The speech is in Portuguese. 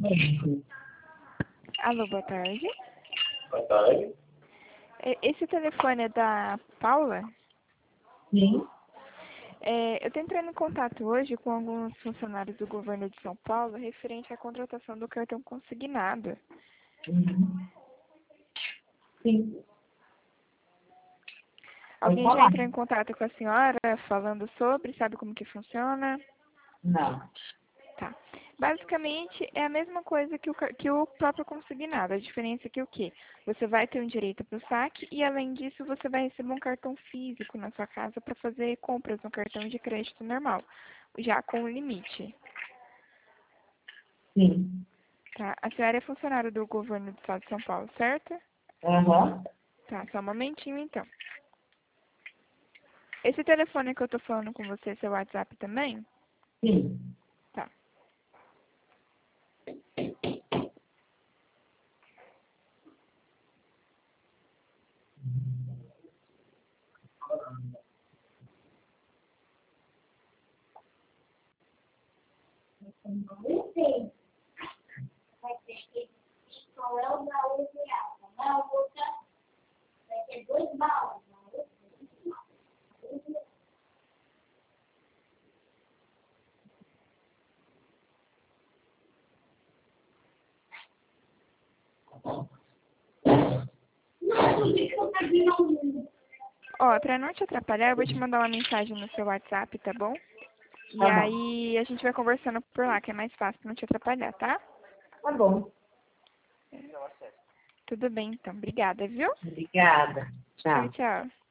Alô, boa tarde. Boa tarde. Esse telefone é da Paula? Sim. Eu estou entrando em contato hoje com alguns funcionários do governo de São Paulo referente à contratação do cartão consignado. Uhum. Sim. Alguém Pode já falar. entrou em contato com a senhora falando sobre, sabe como que funciona? Não. Tá. Basicamente, é a mesma coisa que o próprio consignado. A diferença é que o quê? Você vai ter um direito para o saque e, além disso, você vai receber um cartão físico na sua casa para fazer compras no cartão de crédito normal, já com o limite. Sim. Tá? A senhora é funcionária do governo do estado de São Paulo, certo? Aham. Tá, só um momentinho então. Esse telefone que eu tô falando com você é seu WhatsApp também? Sim. Tá. Sim. Vai ter que qual é o baú real. Na outra vai ter 2 baús. Ó, pra não te atrapalhar, eu vou te mandar uma mensagem no seu WhatsApp, tá bom? E Tá bom. aí a gente vai conversando por lá, que é mais fácil pra não te atrapalhar, tá? Tá bom. Tudo bem, então. Obrigada, viu? Obrigada. Tchau, Tchau. tchau.